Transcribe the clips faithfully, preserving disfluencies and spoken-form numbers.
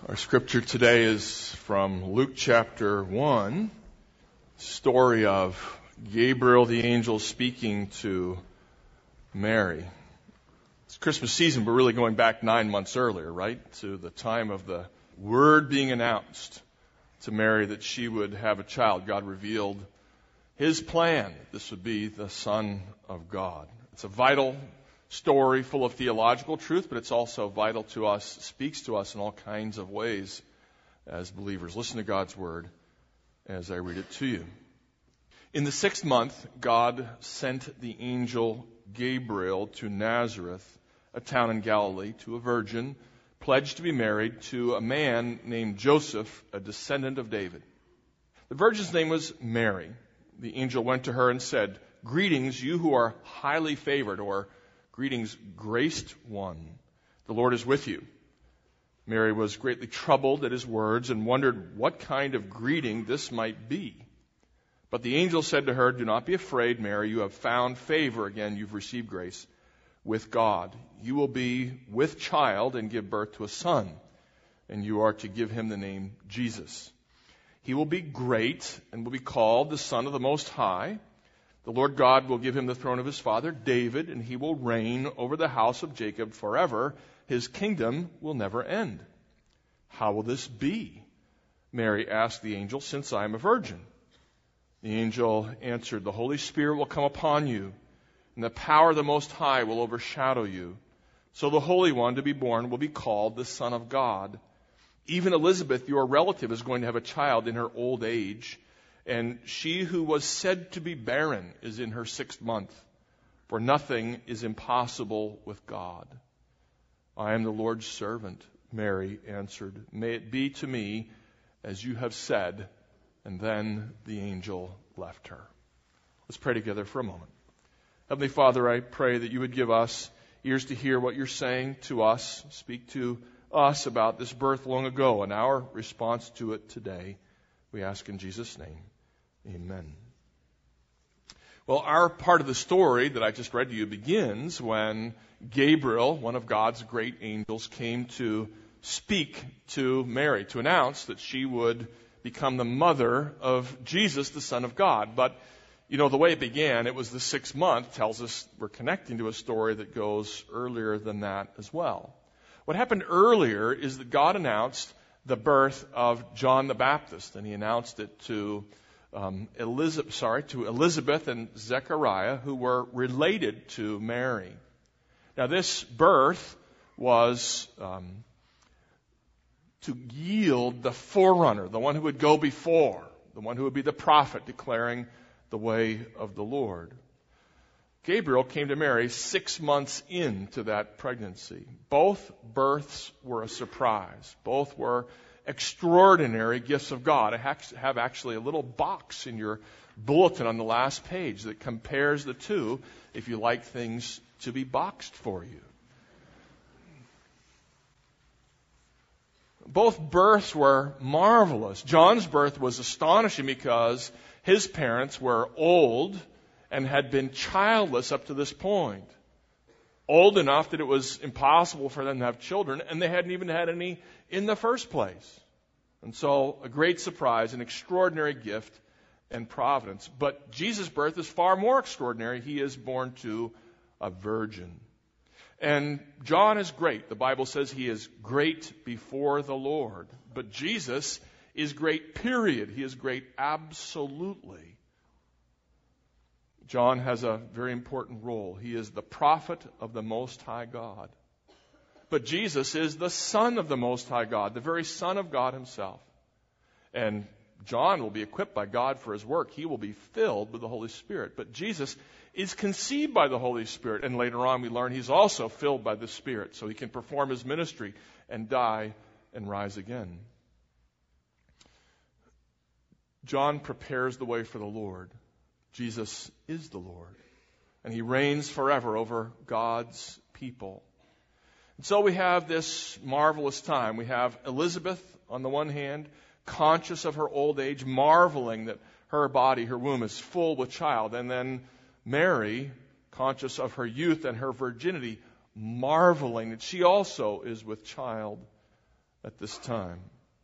Our scripture today is from Luke chapter one, story of Gabriel the angel speaking to Mary. It's Christmas season, but really going back nine months earlier, right? To the time of the word being announced to Mary that she would have a child. God revealed His plan. This would be the Son of God. It's a vital story full of theological truth, but it's also vital to us, speaks to us in all kinds of ways as believers. Listen to God's word as I read it to you. In the sixth month, God sent the angel Gabriel to Nazareth, a town in Galilee, to a virgin pledged to be married to a man named Joseph, a descendant of David. The virgin's name was Mary. The angel went to her and said, "Greetings, you who are highly favored," or "Greetings, graced one. The Lord is with you." Mary was greatly troubled at his words and wondered what kind of greeting this might be. But the angel said to her, "Do not be afraid, Mary. You have found favor." Again, you've received grace with God. "You will be with child and give birth to a son, and you are to give him the name Jesus. He will be great and will be called the Son of the Most High. The Lord God will give him the throne of his father David, and he will reign over the house of Jacob forever. His kingdom will never end." "How will this be?" Mary asked the angel, "since I am a virgin?" The angel answered, "The Holy Spirit will come upon you, and the power of the Most High will overshadow you. So the Holy One to be born will be called the Son of God. Even Elizabeth, your relative, is going to have a child in her old age, and she who was said to be barren is in her sixth month, for nothing is impossible with God." "I am the Lord's servant," Mary answered. "May it be to me as you have said." And then the angel left her. Let's pray together for a moment. Heavenly Father, I pray that you would give us ears to hear what you're saying to us. Speak to us about this birth long ago and our response to it today. We ask in Jesus' name. Amen. Well, our part of the story that I just read to you begins when Gabriel, one of God's great angels, came to speak to Mary, to announce that she would become the mother of Jesus, the Son of God. But, you know, the way it began, it was the sixth month, tells us we're connecting to a story that goes earlier than that as well. What happened earlier is that God announced the birth of John the Baptist, and he announced it to um, Elizabeth, sorry, to Elizabeth and Zechariah, who were related to Mary. Now, this birth was um, to yield the forerunner, the one who would go before, the one who would be the prophet declaring the way of the Lord. Gabriel came to Mary six months into that pregnancy. Both births were a surprise. Both were extraordinary gifts of God. I have actually a little box in your bulletin on the last page that compares the two if you like things to be boxed for you. Both births were marvelous. John's birth was astonishing because his parents were old and had been childless up to this point. Old enough that it was impossible for them to have children, and they hadn't even had any in the first place. And so, a great surprise, an extraordinary gift and providence. But Jesus' birth is far more extraordinary. He is born to a virgin. And John is great. The Bible says he is great before the Lord. But Jesus is great, period. He is great absolutely. John has a very important role. He is the prophet of the Most High God. But Jesus is the Son of the Most High God, the very Son of God himself. And John will be equipped by God for his work. He will be filled with the Holy Spirit. But Jesus is conceived by the Holy Spirit. And later on we learn he's also filled by the Spirit, so he can perform his ministry and die and rise again. John prepares the way for the Lord. Jesus is the Lord, and he reigns forever over God's people. And so we have this marvelous time. We have Elizabeth on the one hand, conscious of her old age, marveling that her body, her womb is full with child. And then Mary, conscious of her youth and her virginity, marveling that she also is with child at this time.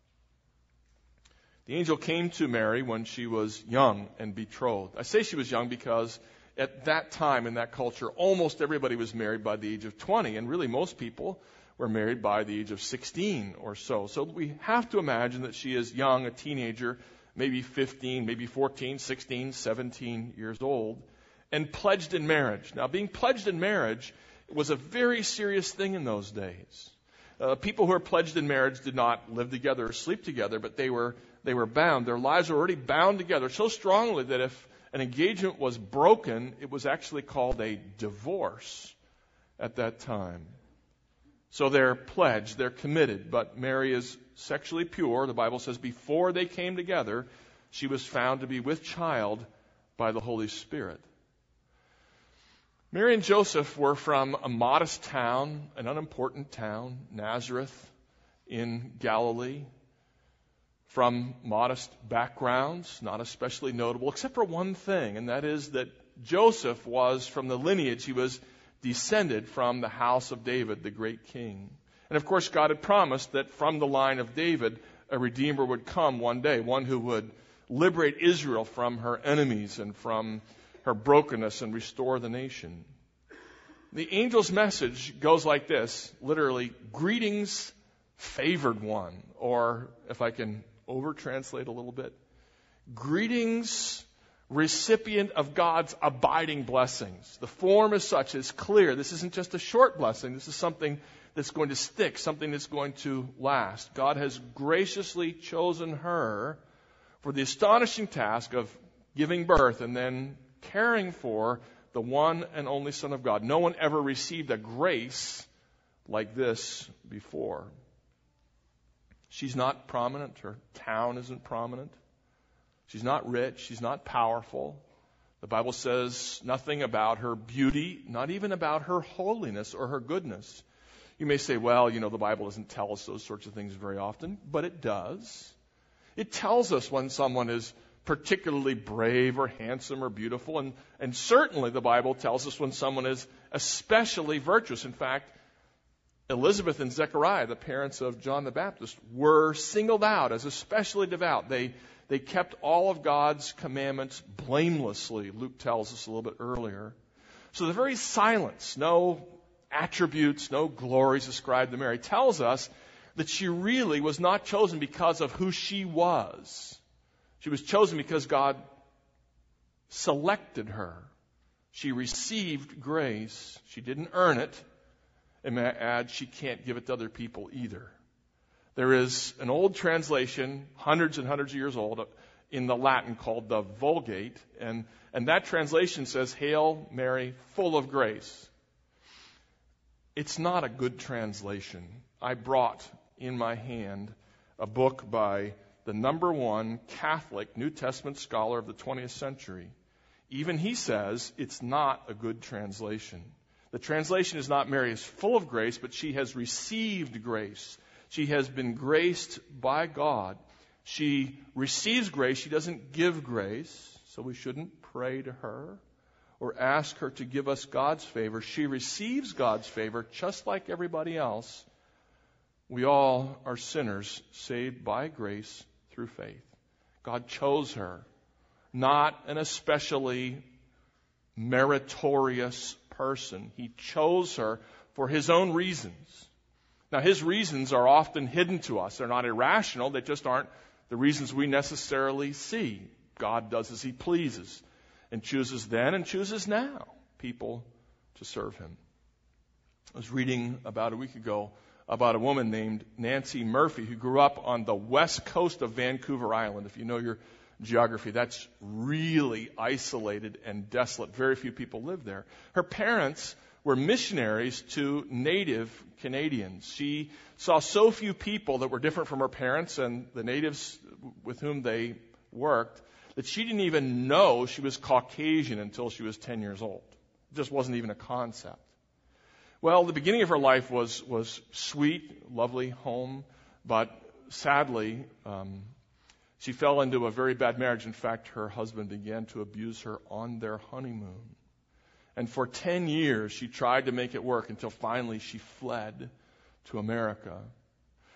The angel came to Mary when she was young and betrothed. I say she was young because at that time in that culture, almost everybody was married by the age of twenty, and really most people were married by the age of sixteen or so. So we have to imagine that she is young, a teenager, maybe fifteen, maybe fourteen, sixteen, seventeen years old, and pledged in marriage. Now, being pledged in marriage was a very serious thing in those days. Uh, people who were pledged in marriage did not live together or sleep together, but they were they were bound. Their lives were already bound together so strongly that if an engagement was broken, it was actually called a divorce at that time. So they're pledged, they're committed, but Mary is sexually pure. The Bible says before they came together, she was found to be with child by the Holy Spirit. Mary and Joseph were from a modest town, an unimportant town, Nazareth in Galilee, from modest backgrounds, not especially notable, except for one thing, and that is that Joseph was from the lineage, he was descended from the house of David, the great king. And of course, God had promised that from the line of David, a Redeemer would come one day, one who would liberate Israel from her enemies and from her brokenness and restore the nation. The angel's message goes like this, literally, greetings, favored one, or if I can over-translate a little bit, greetings, recipient of God's abiding blessings. The form as such is clear. This isn't just a short blessing. This is something that's going to stick, something that's going to last. God has graciously chosen her for the astonishing task of giving birth and then caring for the one and only Son of God. No one ever received a grace like this before. She's not prominent. Her town isn't prominent. She's not rich. She's not powerful. The Bible says nothing about her beauty, not even about her holiness or her goodness. You may say, well, you know, the Bible doesn't tell us those sorts of things very often, but it does. It tells us when someone is particularly brave or handsome or beautiful, and, and certainly the Bible tells us when someone is especially virtuous. In fact, Elizabeth and Zechariah, the parents of John the Baptist, were singled out as especially devout. They they kept all of God's commandments blamelessly, Luke tells us a little bit earlier. So the very silence, no attributes, no glories ascribed to Mary, tells us that she really was not chosen because of who she was. She was chosen because God selected her. She received grace. She didn't earn it. And may I add, she can't give it to other people either. There is an old translation, hundreds and hundreds of years old, in the Latin called the Vulgate, and, and that translation says, Hail Mary, full of grace. It's not a good translation. I brought in my hand a book by the number one Catholic New Testament scholar of the twentieth century. Even he says it's not a good translation. The translation is not Mary is full of grace, but she has received grace. She has been graced by God. She receives grace. She doesn't give grace, so we shouldn't pray to her or ask her to give us God's favor. She receives God's favor just like everybody else. We all are sinners saved by grace through faith. God chose her, not an especially meritorious person. He chose her for his own reasons. Now, his reasons are often hidden to us. They're not irrational. They just aren't the reasons we necessarily see. God does as he pleases and chooses then and chooses now people to serve him. I was reading about a week ago about a woman named Nancy Murphy who grew up on the west coast of Vancouver Island. If you know your geography, that's really isolated and desolate. Very few people live there. Her parents were missionaries to native Canadians. She saw so few people that were different from her parents and the natives with whom they worked that she didn't even know she was Caucasian until she was ten years old. It just wasn't even a concept. Well, the beginning of her life was, was sweet, lovely home, but sadly, um, she fell into a very bad marriage. In fact, her husband began to abuse her on their honeymoon. And for ten years, she tried to make it work until finally she fled to America.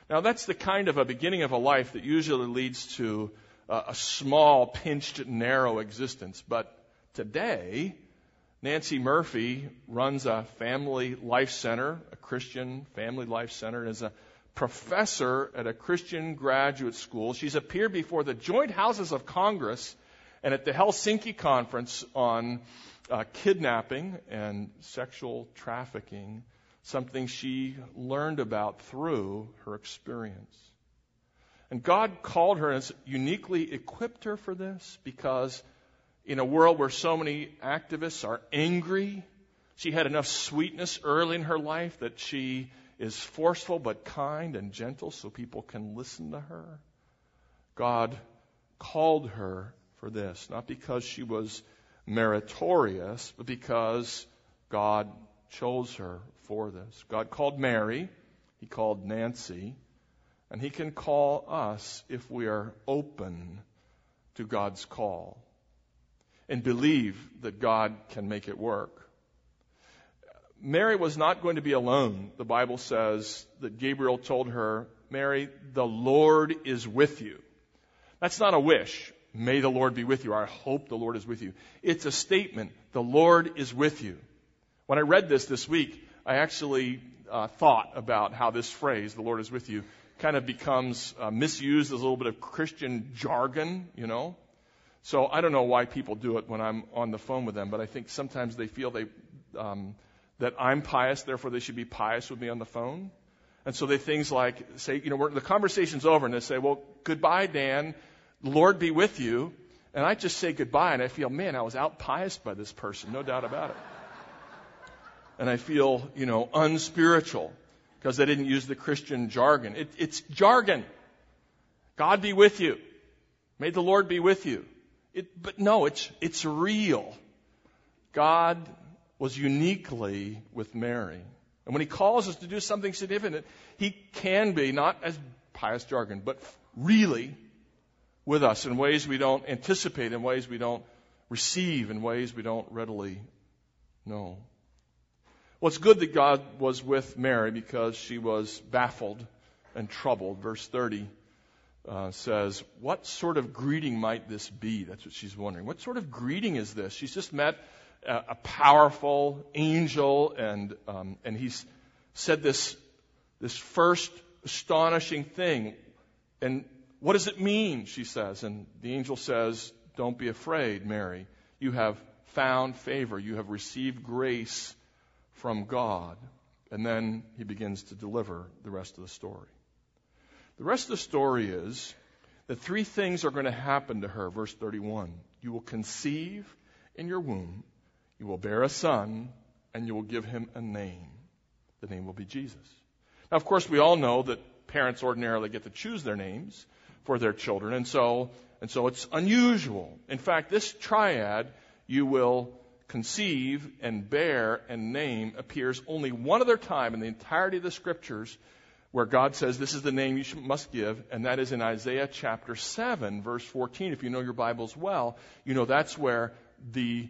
Now, that's the kind of a beginning of a life that usually leads to a, a small, pinched, narrow existence. But today, Nancy Murphy runs a family life center, a Christian family life center, and is a professor at a Christian graduate school. She's appeared before the Joint Houses of Congress and at the Helsinki Conference on uh, kidnapping and sexual trafficking, something she learned about through her experience. And God called her and has uniquely equipped her for this because in a world where so many activists are angry, she had enough sweetness early in her life that she is forceful but kind and gentle so people can listen to her. God called her for this, not because she was meritorious, but because God chose her for this. God called Mary, He called Nancy, and He can call us if we are open to God's call and believe that God can make it work. Mary was not going to be alone. The Bible says that Gabriel told her, Mary, the Lord is with you. That's not a wish. May the Lord be with you. I hope the Lord is with you. It's a statement. The Lord is with you. When I read this this week, I actually uh, thought about how this phrase, the Lord is with you, kind of becomes uh, misused as a little bit of Christian jargon, you know. So I don't know why people do it when I'm on the phone with them, but I think sometimes they feel they um, that I'm pious, therefore they should be pious with me on the phone. And so they things like say, you know, we're, the conversation's over, and they say, well, goodbye, Dan. The Lord be with you. And I just say goodbye, and I feel, man, I was out pious by this person, no doubt about it. And I feel, you know, unspiritual because they didn't use the Christian jargon. It, it's jargon. God be with you. May the Lord be with you. It, but no, it's it's real. God was uniquely with Mary. And when He calls us to do something significant, He can be, not as pious jargon, but really with us in ways we don't anticipate, in ways we don't receive, in ways we don't readily know. Well, it's good that God was with Mary because she was baffled and troubled. Verse thirty uh, says, what sort of greeting might this be? That's what she's wondering. What sort of greeting is this? She's just met a, a powerful angel, and um, and he's said this this first astonishing thing. And what does it mean? She says. And the angel says, don't be afraid, Mary. You have found favor. You have received grace from God. And then he begins to deliver the rest of the story. The rest of the story is that three things are going to happen to her. Verse thirty-one. You will conceive in your womb. You will bear a son, and you will give him a name. The name will be Jesus. Now, of course, we all know that parents ordinarily get to choose their names for their children, and so and so it's unusual. In fact, this triad, you will conceive and bear and name, appears only one other time in the entirety of the Scriptures where God says this is the name you should, must give, and that is in Isaiah chapter seven, verse fourteen. If you know your Bibles well, you know that's where the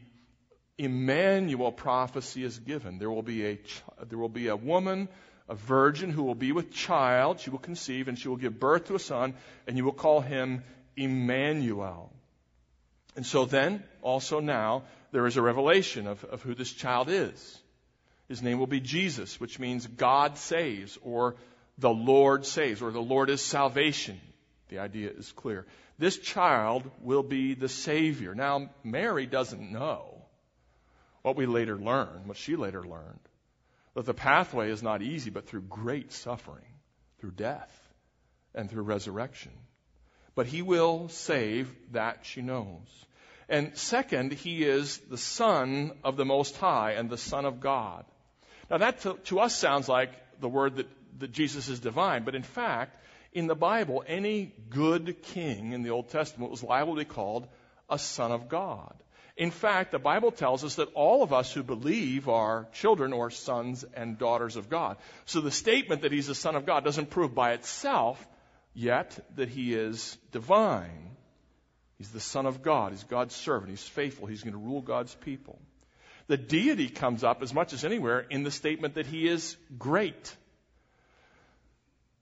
Emmanuel prophecy is given. There will be a there will be a woman, a virgin, who will be with child. She will conceive, and she will give birth to a son, and you will call him Emmanuel. And so then, also now, there is a revelation of, of who this child is. His name will be Jesus, which means God saves, or the Lord saves, or the Lord is salvation. The idea is clear. This child will be the Savior. Now, Mary doesn't know what we later learn, what she later learned, that the pathway is not easy, but through great suffering, through death, and through resurrection. But he will save, that she knows. And second, he is the Son of the Most High and the Son of God. Now that to, to us sounds like the word that, that Jesus is divine, but in fact, in the Bible, any good king in the Old Testament was liable to be called a son of God. In fact, the Bible tells us that all of us who believe are children or sons and daughters of God. So the statement that he's the Son of God doesn't prove by itself yet that he is divine. He's the Son of God. He's God's servant. He's faithful. He's going to rule God's people. The deity comes up as much as anywhere in the statement that he is great.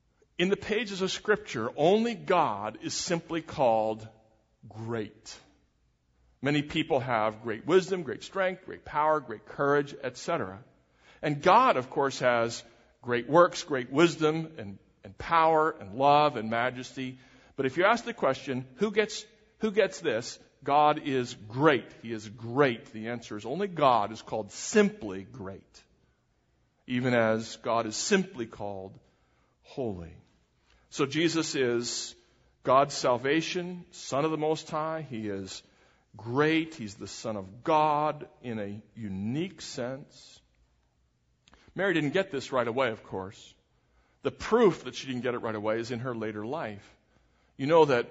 In the pages of Scripture, only God is simply called great. Many people have great wisdom, great strength, great power, great courage, et cetera. And God, of course, has great works, great wisdom, and, and power, and love, and majesty. But if you ask the question, who gets, who gets this? God is great. He is great. The answer is only God is called simply great. Even as God is simply called holy. So Jesus is God's salvation, Son of the Most High. He is great. He's the Son of God in a unique sense. Mary didn't get this right away, of course. The proof that she didn't get it right away is in her later life. You know that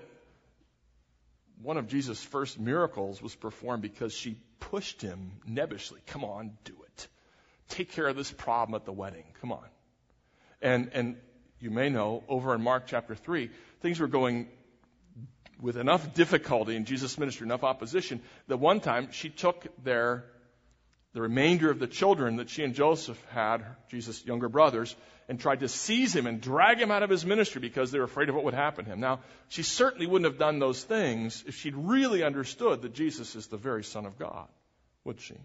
one of Jesus' first miracles was performed because she pushed him nebbishly. Come on, do it. Take care of this problem at the wedding. Come on. And, and you may know, over in Mark chapter three, things were going with enough difficulty in Jesus' ministry, enough opposition, that one time she took their, the remainder of the children that she and Joseph had, Jesus' younger brothers, and tried to seize him and drag him out of his ministry because they were afraid of what would happen to him. Now, she certainly wouldn't have done those things if she'd really understood that Jesus is the very Son of God, would she?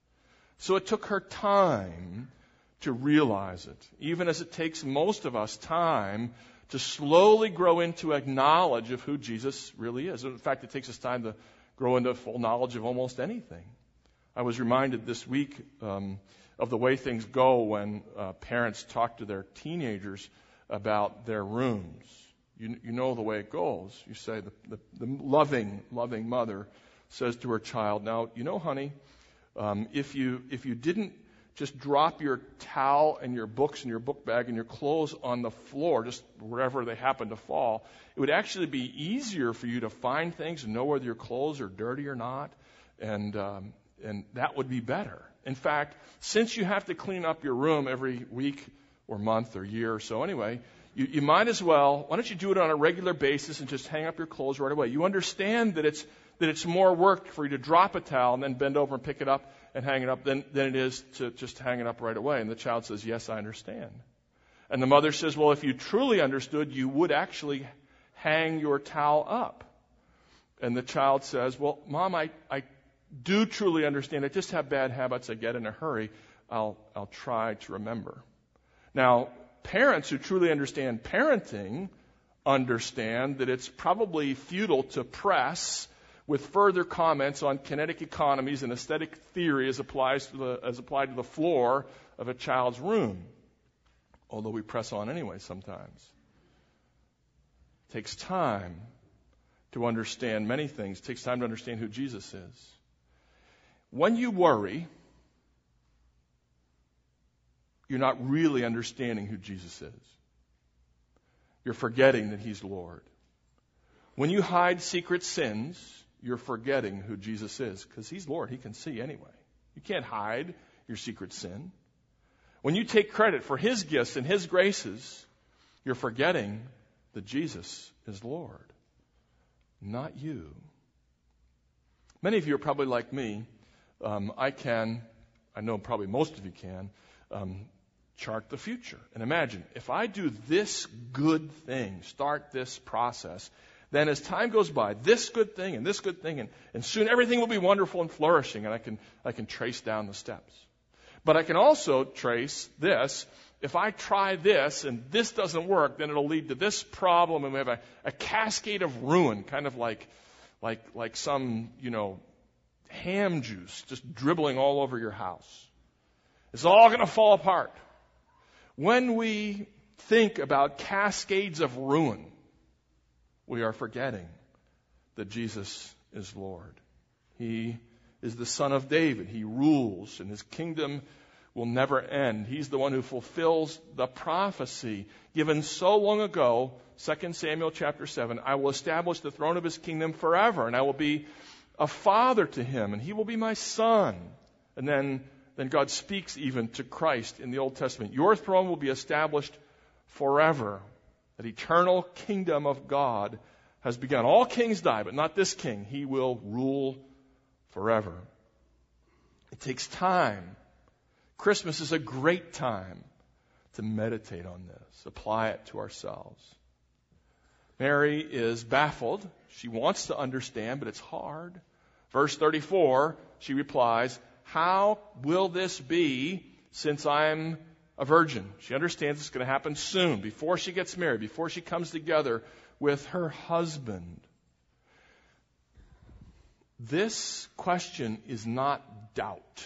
So it took her time to realize it, even as it takes most of us time to slowly grow into a knowledge of who Jesus really is. In fact, it takes us time to grow into full knowledge of almost anything. I was reminded this week um, of the way things go when uh, parents talk to their teenagers about their rooms. You, you know the way it goes. You say, the, the, the loving, loving mother says to her child, now, you know, honey, um, if you if you didn't just drop your towel and your books and your book bag and your clothes on the floor, just wherever they happen to fall, it would actually be easier for you to find things and know whether your clothes are dirty or not, and um, and that would be better. In fact, since you have to clean up your room every week or month or year or so anyway, you, you might as well, why don't you do it on a regular basis and just hang up your clothes right away? You understand that it's that it's more work for you to drop a towel and then bend over and pick it up and hang it up than, than it is to just hang it up right away. And the child says, yes, I understand. And the mother says, well, if you truly understood, you would actually hang your towel up. And the child says, well, Mom, I, I do truly understand. I just have bad habits. I get in a hurry. I'll, I'll try to remember. Now, parents who truly understand parenting understand that it's probably futile to press with further comments on kinetic economies and aesthetic theory as applies to the, as applied to the floor of a child's room. Although we press on anyway sometimes. It takes time to understand many things. It takes time to understand who Jesus is. When you worry, you're not really understanding who Jesus is. You're forgetting that He's Lord. When you hide secret sins, you're forgetting who Jesus is, because He's Lord. He can see anyway. You can't hide your secret sin. When you take credit for His gifts and His graces, you're forgetting that Jesus is Lord, not you. Many of you are probably like me. Um, I can, I know probably most of you can, um, chart the future. And imagine, if I do this good thing, start this process, then as time goes by, this good thing and this good thing, and, and soon everything will be wonderful and flourishing, and I can I can trace down the steps. But I can also trace this. If I try this and this doesn't work, then it'll lead to this problem, and we have a, a cascade of ruin, kind of like like like some, you know, ham juice just dribbling all over your house. It's all going to fall apart. When we think about cascades of ruin, we are forgetting that Jesus is Lord. He is the Son of David. He rules, and His kingdom will never end. He's the one who fulfills the prophecy given so long ago, Second Samuel chapter seven. I will establish the throne of His kingdom forever, and I will be a father to Him, and He will be my son. And then, then God speaks even to Christ in the Old Testament. Your throne will be established forever. That eternal kingdom of God has begun. All kings die, but not this king. He will rule forever. It takes time. Christmas is a great time to meditate on this, apply it to ourselves. Mary is baffled. She wants to understand, but it's hard. Verse thirty-four, she replies, "How will this be since I'm a virgin?" She understands it's going to happen soon, before she gets married, before she comes together with her husband. This question is not doubt.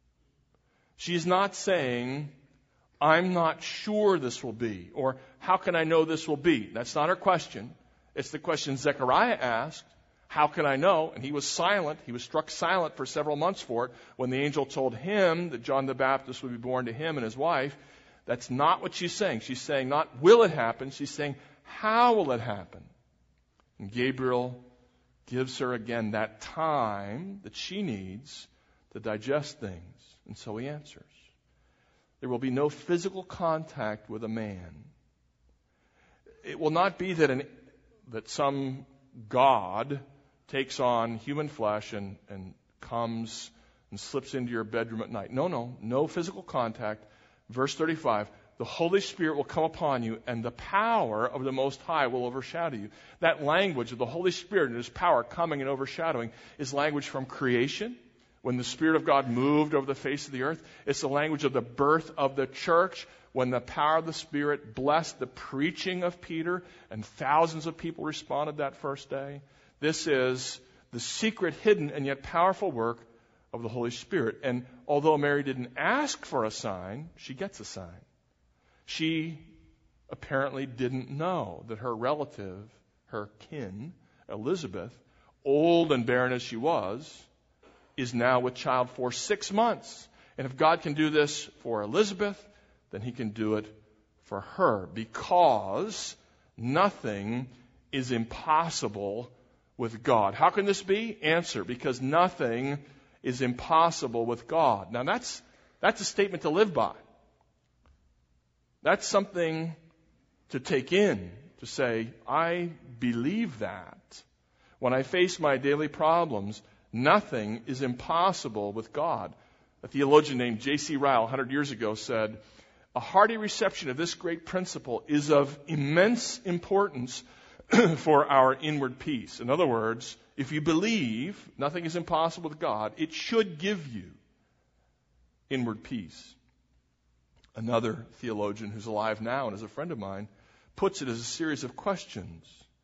She's not saying, "I'm not sure this will be," or "How can I know this will be?" That's not her question. It's the question Zechariah asked, "How can I know?" And he was silent. He was struck silent for several months for it when the angel told him that John the Baptist would be born to him and his wife. That's not what she's saying. She's saying not will it happen. She's saying how will it happen? And Gabriel gives her again that time that she needs to digest things. And so he answers. There will be no physical contact with a man. It will not be that an, that some God takes on human flesh and, and comes and slips into your bedroom at night. No, no, no physical contact. Verse thirty-five, the Holy Spirit will come upon you, and the power of the Most High will overshadow you. That language of the Holy Spirit and His power coming and overshadowing is language from creation, when the Spirit of God moved over the face of the earth. It's the language of the birth of the church, when the power of the Spirit blessed the preaching of Peter, and thousands of people responded that first day. This is the secret, hidden, and yet powerful work of the Holy Spirit. And although Mary didn't ask for a sign, she gets a sign. She apparently didn't know that her relative, her kin, Elizabeth, old and barren as she was, is now with child for six months. And if God can do this for Elizabeth, then He can do it for her, because nothing is impossible with God. How can this be? Answer, because nothing is impossible with God. Now that's that's a statement to live by. That's something to take in, to say, I believe that. When I face my daily problems, nothing is impossible with God. A theologian named J C Ryle one hundred years ago said, a hearty reception of this great principle is of immense importance for our inward peace. In other words, if you believe nothing is impossible with God, it should give you inward peace. Another theologian who's alive now and is a friend of mine puts it as a series of questions.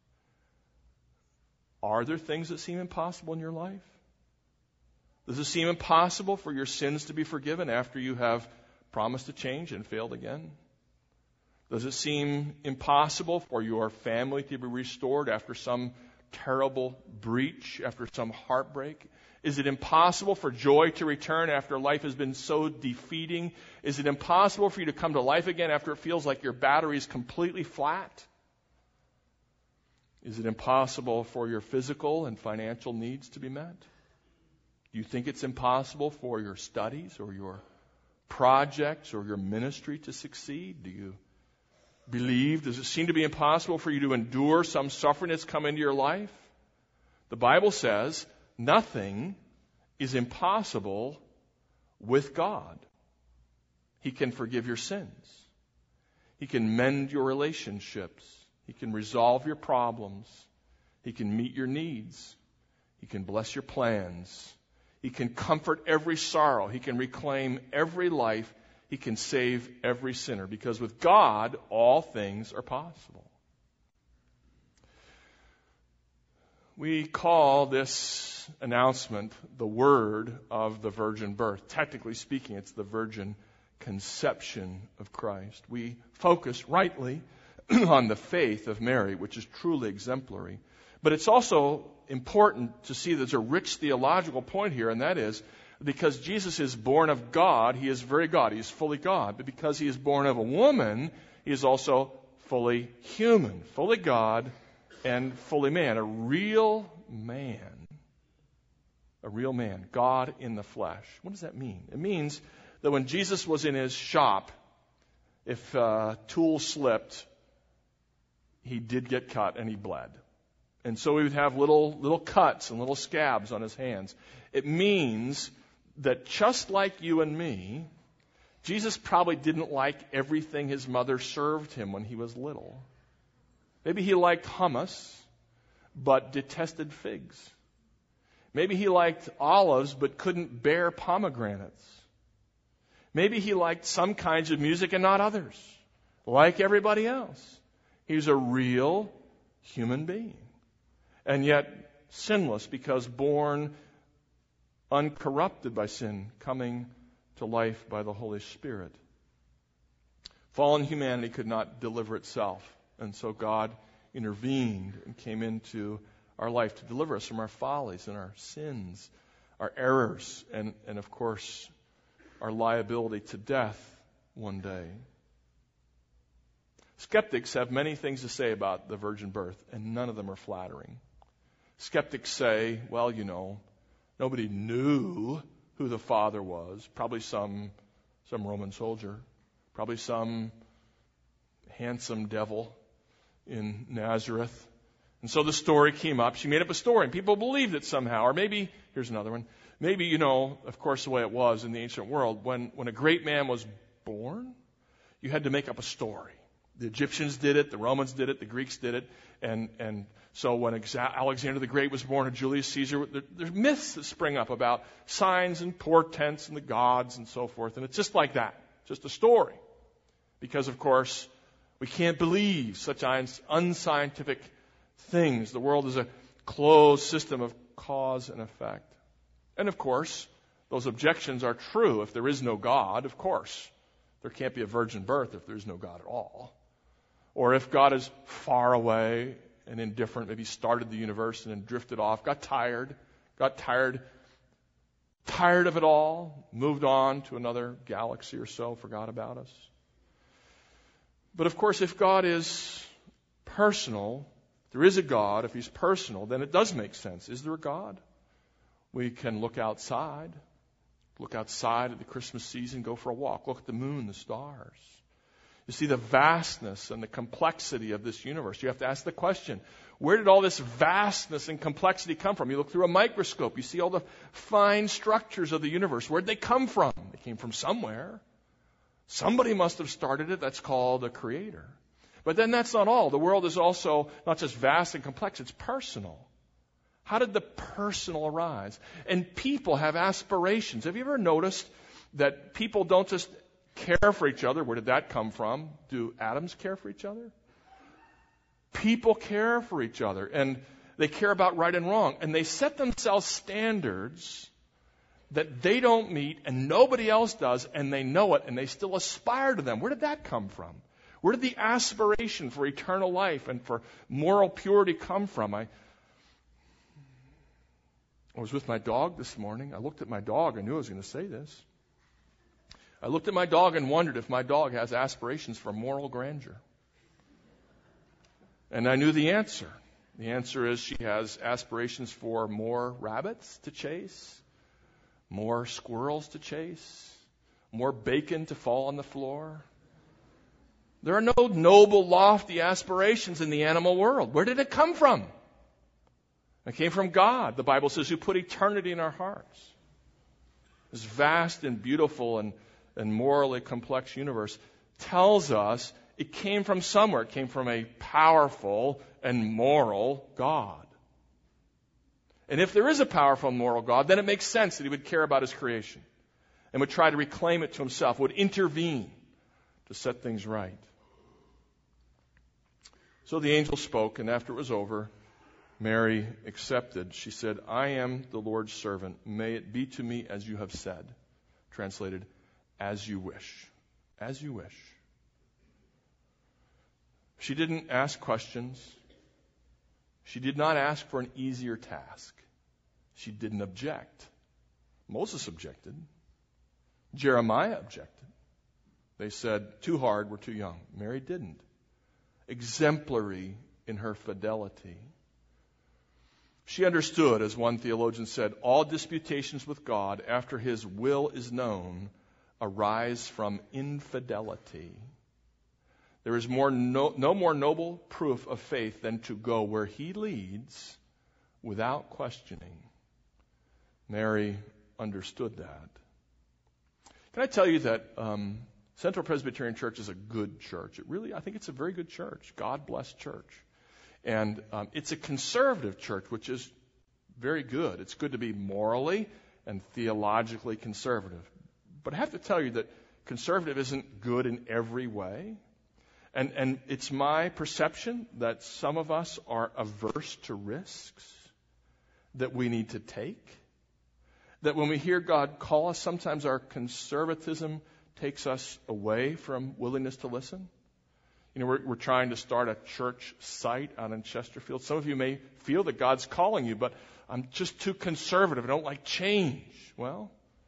Are there things that seem impossible in your life? Does it seem impossible for your sins to be forgiven after you have promised to change and failed again? Does it seem impossible for your family to be restored after some terrible breach, after some heartbreak? Is it impossible for joy to return after life has been so defeating? Is it impossible for you to come to life again after it feels like your battery is completely flat? Is it impossible for your physical and financial needs to be met? Do you think it's impossible for your studies or your projects or your ministry to succeed? Do you believe? Does it seem to be impossible for you to endure some suffering that's come into your life? The Bible says nothing is impossible with God. He can forgive your sins. He can mend your relationships. He can resolve your problems. He can meet your needs. He can bless your plans. He can comfort every sorrow. He can reclaim every life. He can save every sinner. Because with God, all things are possible. We call this announcement the word of the virgin birth. Technically speaking, it's the virgin conception of Christ. We focus rightly on the faith of Mary, which is truly exemplary. But it's also important to see there's a rich theological point here, and that is because Jesus is born of God, He is very God, He is fully God. But because He is born of a woman, He is also fully human, fully God and fully man, a real man. A real man, God in the flesh. What does that mean? It means that when Jesus was in His shop, if a tool slipped, He did get cut and He bled. And so He would have little little cuts and little scabs on His hands. It means that just like you and me, Jesus probably didn't like everything his mother served him when he was little. Maybe he liked hummus, but detested figs. Maybe he liked olives, but couldn't bear pomegranates. Maybe he liked some kinds of music and not others, like everybody else. He was a real human being, and yet sinless because born uncorrupted by sin, coming to life by the Holy Spirit. Fallen humanity could not deliver itself, and so God intervened and came into our life to deliver us from our follies and our sins, our errors, and, and of course, our liability to death one day. Skeptics have many things to say about the virgin birth, and none of them are flattering. Skeptics say, well, you know, nobody knew who the father was. Probably some some Roman soldier. Probably some handsome devil in Nazareth. And so the story came up. She made up a story, and people believed it somehow. Or maybe, here's another one. Maybe, you know, of course, the way it was in the ancient world, when, when a great man was born, you had to make up a story. The Egyptians did it, the Romans did it, the Greeks did it, and and so when Alexander the Great was born, or Julius Caesar, there, there's myths that spring up about signs and portents and the gods and so forth, and it's just like that, just a story. Because, of course, we can't believe such unscientific things. The world is a closed system of cause and effect. And, of course, those objections are true. If there is no God, of course, there can't be a virgin birth if there's no God at all. Or if God is far away and indifferent, maybe started the universe and then drifted off, got tired, got tired, tired of it all, moved on to another galaxy or so, forgot about us. But of course, if God is personal, if there is a God, if he's personal, then it does make sense. Is there a God? We can look outside, look outside at the Christmas season, go for a walk, look at the moon, the stars. You see the vastness and the complexity of this universe. You have to ask the question, where did all this vastness and complexity come from? You look through a microscope, you see all the fine structures of the universe. Where did they come from? They came from somewhere. Somebody must have started it. That's called a creator. But then that's not all. The world is also not just vast and complex, it's personal. How did the personal arise? And people have aspirations. Have you ever noticed that people don't just care for each other? Where did that come from? Do atoms care for each other? People care for each other, and they care about right and wrong, and they set themselves standards that they don't meet and nobody else does, and they know it, and they still aspire to them. Where did that come from? Where did the aspiration for eternal life and for moral purity come from? I, I was with my dog this morning. I looked at my dog. I knew I was going to say this. I looked at my dog and wondered if my dog has aspirations for moral grandeur. And I knew the answer. The answer is she has aspirations for more rabbits to chase, more squirrels to chase, more bacon to fall on the floor. There are no noble, lofty aspirations in the animal world. Where did it come from? It came from God. The Bible says, who put eternity in our hearts. This vast and beautiful and, and morally complex universe tells us it came from somewhere. It came from a powerful and moral God. And if there is a powerful and moral God, then it makes sense that he would care about his creation and would try to reclaim it to himself, would intervene to set things right. So the angel spoke, and after it was over, Mary accepted. She said, I am the Lord's servant. May it be to me as you have said. Translated, as you wish. As you wish. She didn't ask questions. She did not ask for an easier task. She didn't object. Moses objected. Jeremiah objected. They said, too hard, we're too young. Mary didn't. Exemplary in her fidelity. She understood, as one theologian said, all disputations with God after his will is known arise from infidelity. There is more no, no more noble proof of faith than to go where he leads without questioning. Mary understood that. Can I tell you that um, Central Presbyterian Church is a good church? It really, I think it's a very good church. God-blessed church. And um, it's a conservative church, which is very good. It's good to be morally and theologically conservative. But I have to tell you that conservative isn't good in every way. And, and it's my perception that some of us are averse to risks that we need to take. That when we hear God call us, sometimes our conservatism takes us away from willingness to listen. You know, we're, we're trying to start a church site out in Chesterfield. Some of you may feel that God's calling you, but I'm just too conservative. I don't like change. Well,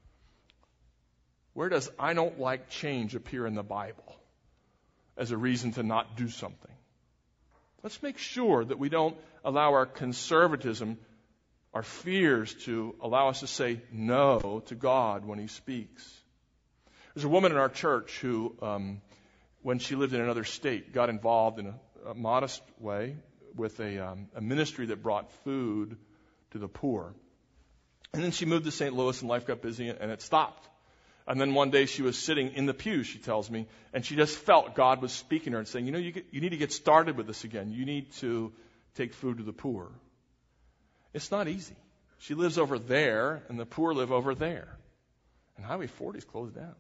where does I don't like change appear in the Bible as a reason to not do something? Let's make sure that we don't allow our conservatism, our fears, to allow us to say no to God when He speaks. There's a woman in our church who, um, when she lived in another state, got involved in a, a modest way with a, um, a ministry that brought food to the poor. And then she moved to Saint Louis, and life got busy, and it stopped. And then one day she was sitting in the pew, she tells me, and she just felt God was speaking to her and saying, you know, you, get, you need to get started with this again. You need to take food to the poor. It's not easy. She lives over there, and the poor live over there. And Highway forty is closed down.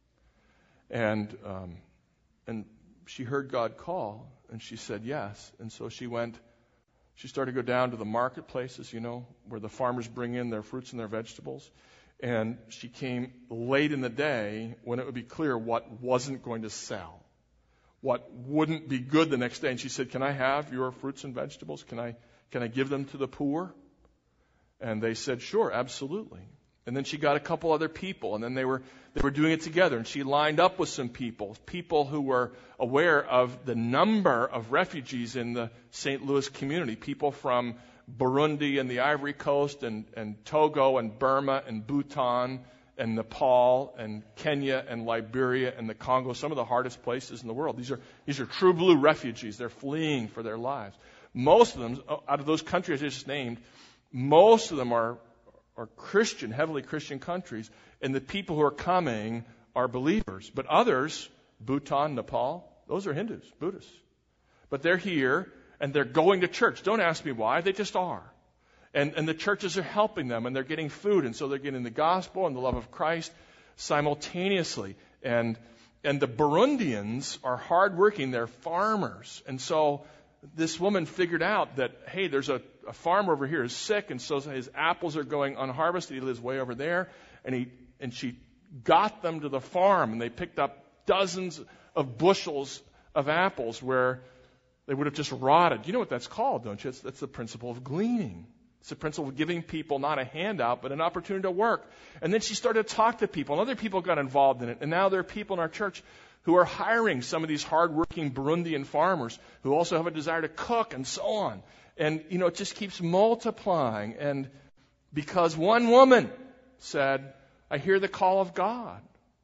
And um, and she heard God call, and she said yes. And so she went, she started to go down to the marketplaces, you know, where the farmers bring in their fruits and their vegetables. And she came late in the day when it would be clear what wasn't going to sell, what wouldn't be good the next day. And she said, can I have your fruits and vegetables? Can I, can I give them to the poor? And they said, sure, absolutely. And then she got a couple other people, and then they were they were doing it together. And she lined up with some people, people who were aware of the number of refugees in the Saint Louis community, people from Burundi and the Ivory Coast and, and Togo and Burma and Bhutan and Nepal and Kenya and Liberia and the Congo, some of the hardest places in the world. These are these are true blue refugees. They're fleeing for their lives. Most of them, out of those countries I just named, most of them are are Christian, heavily Christian countries, and the people who are coming are believers. But others, Bhutan, Nepal, those are Hindus, Buddhists. But they're here, and they're going to church. Don't ask me why, they just are. And, and the churches are helping them, and they're getting food, and so they're getting the gospel and the love of Christ simultaneously. And, and the Burundians are hardworking, they're farmers. And so this woman figured out that, hey, there's a, a farmer over here who's sick, and so his apples are going unharvested. He lives way over there. And he and she got them to the farm, and they picked up dozens of bushels of apples where they would have just rotted. You know what that's called, don't you? It's, that's the principle of gleaning. It's the principle of giving people not a handout, but an opportunity to work. And then she started to talk to people, and other people got involved in it. And now there are people in our church who are hiring some of these hardworking Burundian farmers who also have a desire to cook and so on. And, you know, it just keeps multiplying. And because one woman said, I hear the call of God.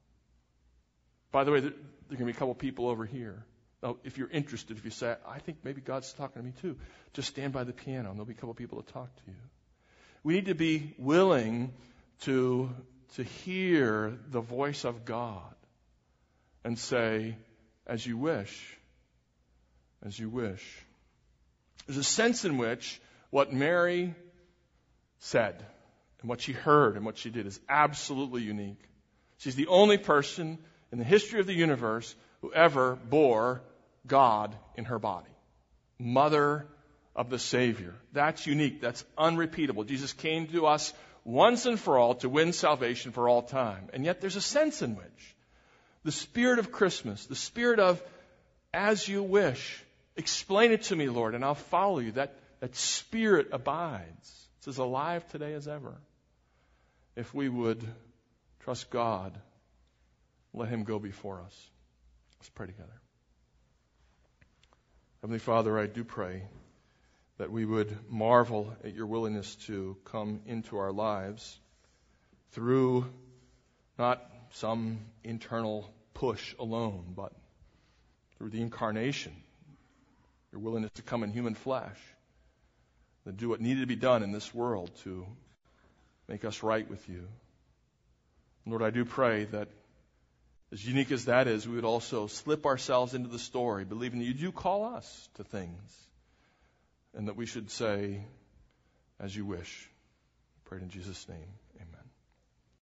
By the way, there, there are going to be a couple people over here. Now, if you're interested, if you say, I think maybe God's talking to me too, just stand by the piano and there'll be a couple people to talk to you. We need to be willing to, to hear the voice of God and say, as you wish, as you wish. There's a sense in which what Mary said and what she heard and what she did is absolutely unique. She's the only person in the history of the universe who ever bore God in her body. Mother of the Savior. That's unique. That's unrepeatable. Jesus came to us once and for all to win salvation for all time. And yet there's a sense in which the spirit of Christmas, the spirit of as you wish, explain it to me, Lord, and I'll follow you. That, that spirit abides. It's as alive today as ever. If we would trust God, let Him go before us. Let's pray together. Heavenly Father, I do pray that we would marvel at your willingness to come into our lives through not some internal push alone, but through the incarnation, your willingness to come in human flesh, and do what needed to be done in this world to make us right with you. Lord, I do pray that As unique as that is, we would also slip ourselves into the story, believing that you do call us to things, and that we should say, as you wish. I pray in Jesus' name.